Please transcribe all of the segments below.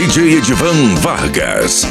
DJ Edivan Vargas.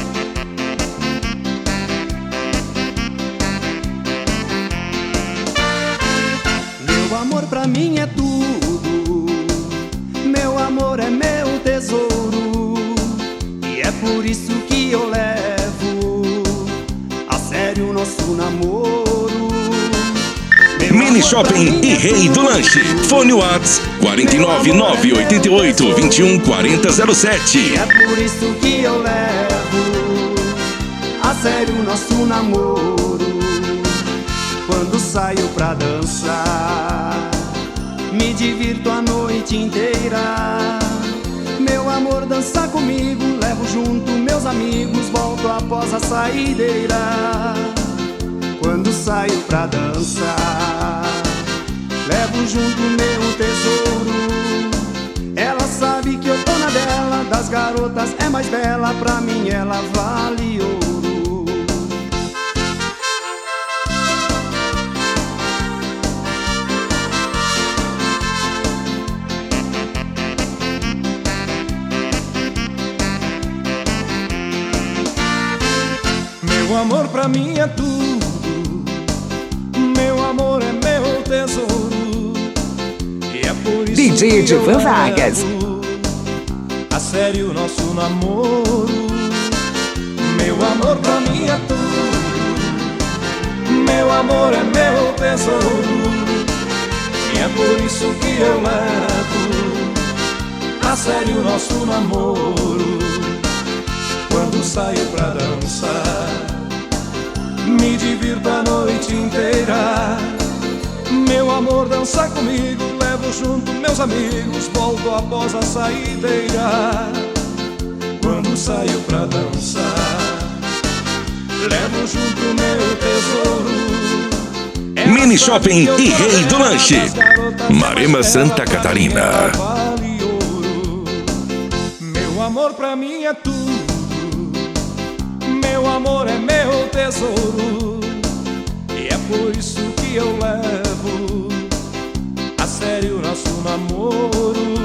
Meu amor pra mim é tudo, meu amor é meu tesouro, e é por isso que eu levo a sério o nosso namoro. Mini Shopping e Rei do Lanche. Fone Whats 49 988 21 40 07. É por isso que eu levo a sério o nosso namoro. Quando saio pra dançar, me divirto a noite inteira. Meu amor, dança comigo, levo junto meus amigos, volto após a saideira. Quando saio pra dançar, levo junto meu tesouro. Ela sabe que eu tô na dela, das garotas é mais bela, pra mim ela vale ouro. Meu amor pra mim é tudo, meu amor é meu tesouro, e é por isso DJ que Edivan eu Vargas. levo a sério o nosso namoro. Meu amor pra mim é tudo, meu amor é meu tesouro, e é por isso que eu levo a sério o nosso namoro. Quando saio pra dançar, me divirto a noite inteira. Meu amor, dança comigo, levo junto meus amigos, volto após a saideira. Quando saio pra dançar, levo junto meu tesouro. Mini Shopping e Rei do Lanche. Marema, Santa Catarina. Vale ouro. Meu amor pra mim é tudo, meu amor é meu tesouro, e é por isso que eu levo a sério o nosso namoro.